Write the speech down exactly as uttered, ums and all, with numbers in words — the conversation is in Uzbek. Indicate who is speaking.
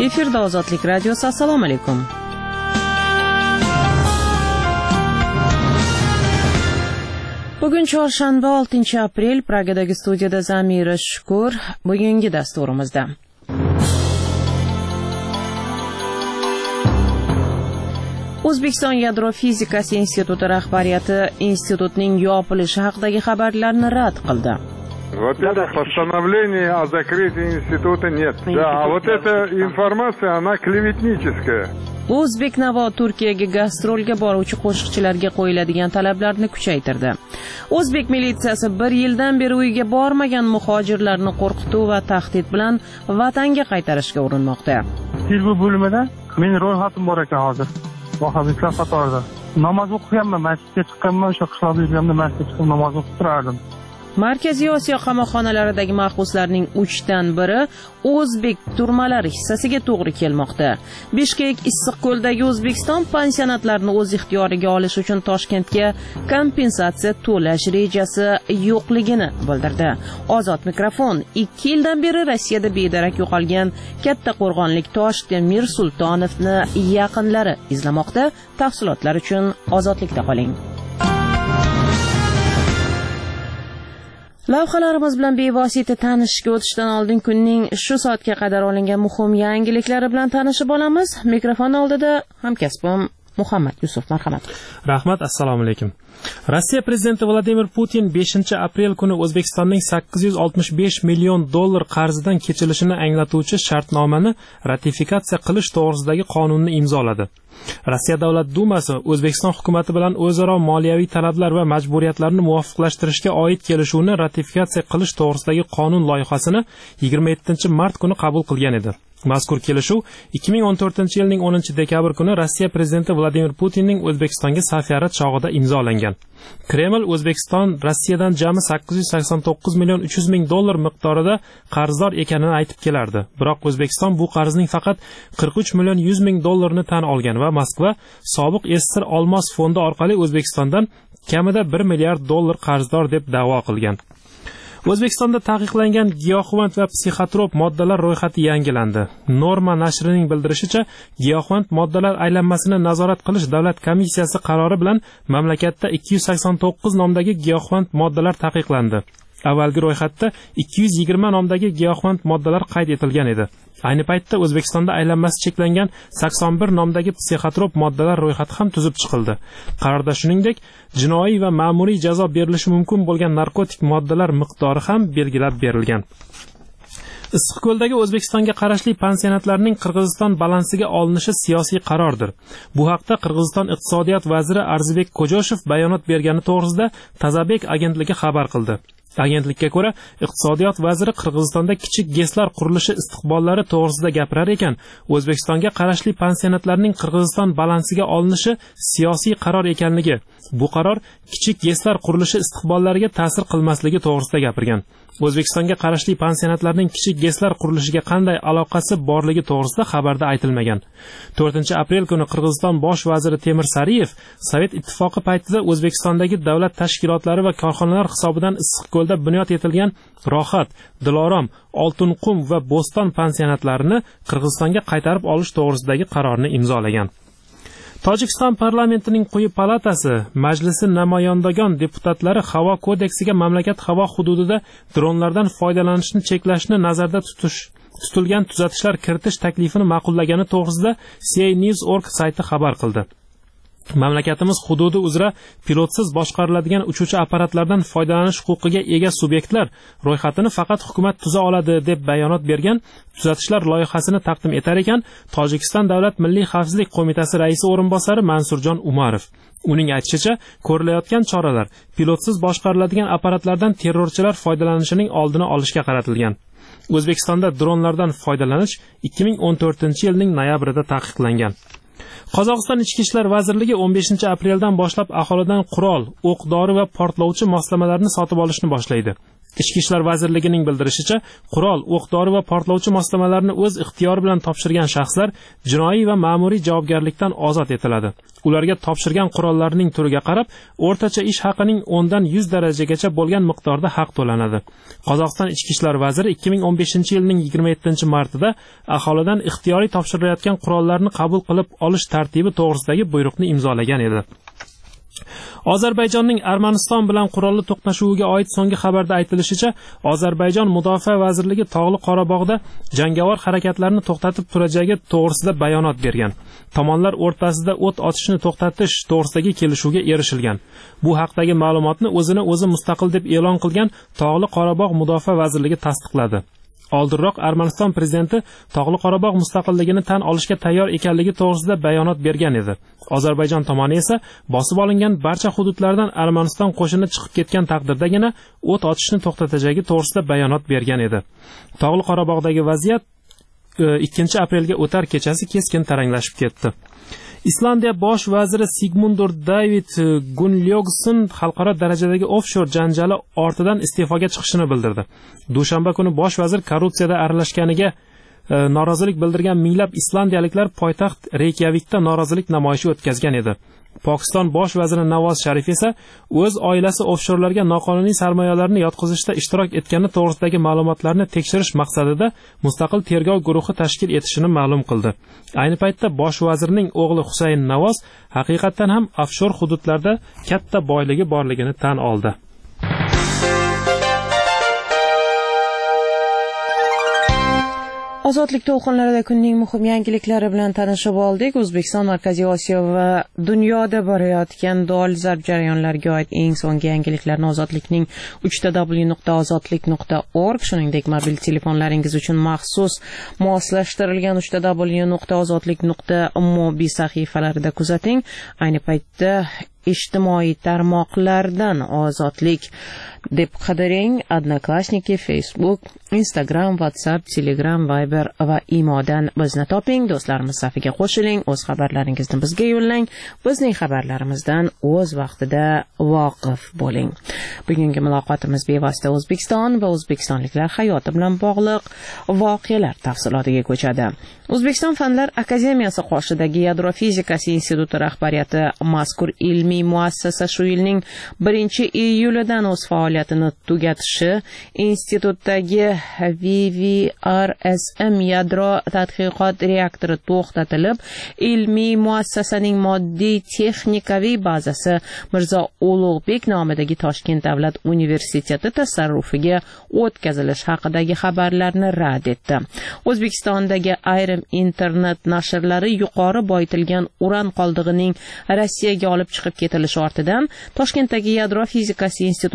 Speaker 1: Efirda Ozodlik radiosi. Assalomu alaykum. Bugun chorshanba oltinchi aprel, Pragadagi studiyada Zamira Shukur. Bugungi dasturimizda O'zbekiston Yadro fizikasi instituti rahbariyati institutning yopilishi haqidagi xabarlarni rad qildi.
Speaker 2: Во-первых, постановления о закрытии института нет. Да, а вот эта информация, она клеветническая.
Speaker 1: O'zbeknavo Turkiyaga gastrolga boruvchi qo'shiqchilarga qo'yiladigan talablarni kuchaytirdi. O'zbek militsiyasi bir yildan beri uyiga bormagan muhojirlarni qo'rqituv va tahdid bilan vatanga qaytarishga urinmoqda.
Speaker 3: Tergov bo'limida mening ro'yxatim bor ekan hozir. Vahabiylar qatorida. Namoz o'qiganman, masjidga chiqqanman, o'sha qishloqda yurganimda masjidga chiqib namoz o'qib turardim.
Speaker 1: Markaziy Osiyo qamoqxonalaridagi mahbuslarning uchdan biri o'zbek turmalari hissasiga to'g'ri kelmoqda. Bishkek Issiqko'ldagi O'zbekiston pansionatlarini o'z ixtiyoriga olish uchun Toshkentga kompensatsiya to'lash rejasi yo'qligini bildirdi. Ozod mikrofon ikki yildan beri Rossiyada bedarak yo'qolgan Kattaqo'rg'onlik Toshdemir Sultonovni yaqinlari izlamoqda. Tafsilotlar uchun Ozodlikda qoling. Lavhalarimiz bilan bevosita tanishishga o'tishdan oldin kunning shu soatga qadar olingan muhim yangiliklari bilan tanishib olamiz. Mikrofon oldida hamkasbim Muhammad Yusuf, marhamat.
Speaker 4: Rahmat, assalomu alaykum. Rossiya prezidenti Vladimir Putin beshinchi aprel kuni O'zbekistonning sakkiz yuz oltmish besh million dollar qarzidan kechilishini anglatuvchi shartnomani ratifikatsiya qilish to'g'risidagi qonunni imzoladi. Rossiya Davlat Dumasi O'zbekiston hukumati bilan o'zaro moliyaviy talablar va majburiyatlarni muvofiqlashtirishga oid kelishuvni ratifikatsiya qilish to'g'risidagi qonun loyihasini yigirma yettinchi mart kuni qabul qilgan edi. Mazkur kelishuv ikki ming o'n to'rtinchi yilning o'ninchi dekabr kuni Rossiya prezidenti Vladimir Putinning O'zbekistonga safari chog'ida imzolangan. Kreml O'zbekiston Rossiyadan jami sakkiz yuz sakson to'qqiz million uch yuz ming dollar miqdorida qarzdor ekanini aytib kelardi. Biroq O'zbekiston bu qarzning faqat qirq uch million yuz ming dollarini tan olgan va Moskva sobiq Estir Olmos fondi orqali O'zbekistondan kamida bir milliard dollar qarzdor deb da'vo qilgan. O'zbekistonda taqiqlangan giyohvand va psixotrop moddalar ro'yxati yangilandi. Norma nashrining bildirishicha, giyohvand moddalar aylanmasini nazorat qilish davlat komissiyasi qarori bilan mamlakatda ikki yuz sakson to'qqiz nomdagi giyohvand moddalar taqiqlandi. Avvalgi ro'yxatda ikki yuz yigirma nomdagi giyohvand moddalar qayd etilgan edi. Ayni paytda O'zbekistonda aylanmasi cheklangan sakson bir nomdagi psixotrop moddalar ro'yxati ham tuzib chiqildi. Qarorda shuningdek, jinoiy va ma'muriy jazo berilishi mumkin bo'lgan narkotik moddalar miqdori ham belgilab berilgan. Issiqko'ldagi O'zbekistonga qarashli pansionatlarning Qirg'iziston balansiga olinishi siyosiy qarordir. Bu haqda Qirg'iziston iqtisodiyot vaziri Arzibek Kojoshev bayonot bergani to'g'risida Tazabek agentligi xabar qildi. Agentlikka ko'ra, iqtisodiyot vaziri Qirg'izistonda kichik GESlar qurilishi istiqbollari to'g'risida gapirar ekan, O'zbekistonga qarashli pansionatlarning Qirg'iziston balansiga olinishi siyosiy qaror ekanligi, bu qaror kichik GESlar qurilishi istiqbollariga ta'sir qilmasligi to'g'risida gapirgan. O'zbekistonga qarashli pansionatlarning kichik GESlar qurilishiga qanday aloqasi borligi to'g'risida xabarda aytilmagan. to'rtinchi aprel kuni Qirg'iziston bosh vaziri Temir Sariyev Sovet ittifoqi paytida O'zbekistondagi davlat tashkilotlari va korxonalar hisobidan Issiqko'lda bunyod etilgan Rohat, Dilorom, Oltinqum va Bo'ston pansionatlarini Qirg'izistonga qaytarib olish to'g'risidagi qarorni imzolagan. Tojikiston parlamentining quyi palatasi Majlisi namoyandagon deputatlari havo kodeksiga mamlakat havo hududida dronlardan foydalanishni cheklashni nazarda tutish tutilgan tuzatishlar kiritish taklifini ma'qullagani to'g'risida C A News dot org sayti xabar qildi. Mamlakatimiz hududi uzra pilotsiz boshqariladigan uchuvchi apparatlardan foydalanish huquqiga ega subyektlar ro'yxatini faqat hukumat tuza oladi deb bayonot bergan tuzatishlar loyihasini taqdim etar ekan Tojikiston Davlat Milliy xavfsizlik qo'mitasi raisi o'rinbosari Mansurjon Umarov. Uning aytishicha, ko'rilayotgan choralar pilotsiz boshqariladigan apparatlardan terrorchilar foydalanishining oldini olishga qaratilgan. O'zbekistonda dronlardan foydalanish ikki ming o'n to'rtinchi yilning noyabrida taqiqlangan. Qozog'iston Ichki ishlar vazirligi o'n beshinchi apreldan boshlab aholidan qurol, o'q-dori va portlovchi moslamalarni sotib olishni boshlaydi. Ichki ishlar vazirligining bildirishicha, qurol, o'q-dori va portlovchi moslamalarni o'z ixtiyori bilan topshirgan shaxslar jinoiy va ma'muriy javobgarlikdan ozod etiladi. Ularga topshirgan qurollarning turiga qarab, o'rtacha ish haqining o'ndan yuz darajagacha bo'lgan miqdorda haq to'lanadi. Qozog'iston ichki ishlar vaziri ikki ming o'n beshinchi yilning yigirma yettinchi martida aholidan ixtiyoriy topshirilayotgan qurollarni qabul qilib olish tartibi to'g'risidagi buyruqni imzolagan edi. Ozarbayjonning Armaniston bilan qurolli to'qnashuviga oid so'nggi xabarda aytilishicha, Ozarbayjon Mudofaa vazirligi Tog'li Qorabog'da jangovar harakatlarni to'xtatib turajagi to'g'risida bayonot bergan. Tomonlar o'rtasida o't ochishni to'xtatish to'g'risidagi kelishuvga erishilgan. Bu haqdagi ma'lumotni o'zini o'zi mustaqil deb e'lon qilgan Tog'li Qorabog' Mudofaa vazirligi tasdiqladi. Oldinroq Armaniston prezidenti Tog'li Qorabog' mustaqilligini tan olishga tayyor ekanligi to'g'risida bayonot bergan edi. Ozarbayjon tomoni esa bosib olingan barcha hududlardan Armaniston qo'shini chiqib ketgan taqdirdagina o't ochishni to'xtatajagi to'g'risida bayonot bergan edi. Tog'li Qorabog'dagi vaziyat ikkinchi aprelga o'tar kechasi keskin taranglashib ketdi. Islandiya bosh vaziri Sigmundur David Gunnlaugsson xalqaro darajadagi offshore janjali ortidan iste'foga chiqishini bildirdi. Dushanba kuni bosh vazir korrupsiyada aralashganiga norozilik bildirgan minglab islandiyaliklar poytaxt Reykjavikda norozilik namoyishi o'tkazgan edi. Pokiston bosh vaziri Navoz Sharif esa o'z oilasi offshorlarga noqonuniy sarmoyalarni yotqizishda ishtirok etgani to'g'risidagi ma'lumotlarni tekshirish maqsadida mustaqil tergov guruhi tashkil etishini ma'lum qildi. Ayni paytda bosh vazirning o'g'li Husayn Navoz haqiqatan ham offshor hududlarda katta boyligi borligini tan oldi.
Speaker 1: Ozodlik to'lqinlarida kunning muhim yangiliklari bilan tanishib oldik. O'zbekiston, Markaziy Osiyo va dunyoda borayotgan dolzarb jarayonlarga oid eng so'nggi yangiliklarni Ozodlikning uch w nuqta ozodlik nuqta org, shuningdek mobil telefonlaringiz uchun maxsus moslashtirilgan uch w nuqta ozodlik nuqta mobi sahifalarida kuzating. Ayni paytda ijtimoiy tarmoqlardan Ozodlik deb qidiring. Odnoklassniki, Facebook, Instagram, WhatsApp, Telegram, Viber va Imodan bizni toping. Do'stlarimiz safiga qo'shiling, o'z xabarlaringizni bizga yo'llang. Bizning xabarlarimizdan o'z vaqtida voqif bo'ling. Bugungi muloqotimiz bevosita O'zbekiston va o'zbekistonliklar hayoti bilan bog'liq voqealar tafsilotiga ko'chadi. O'zbekiston Fanlar akademiyasi qoshidagi Yadro fizikasi instituti rahbariyati mazkur ilmiy muassasa shu yilning birinchi iyulidan o'z faoliyatini tugatishi, institutdagi V V R S M yadro tadqiqot reaktori to'xtatilib, ilmiy muassasaning moddiy texnikaviy bazasi Mirzo Ulug'bek nomidagi Toshkent davlat universiteti tasarrufiga o'tkazilish haqidagi xabarlarni rad etdi. O'zbekistondagi ayrim internet nashrlari yuqori boyitilgan uran qoldig'ining Rossiyaga olib chiqib ketilishi ortidan Toshkentdagi Yadro fizikasi instituti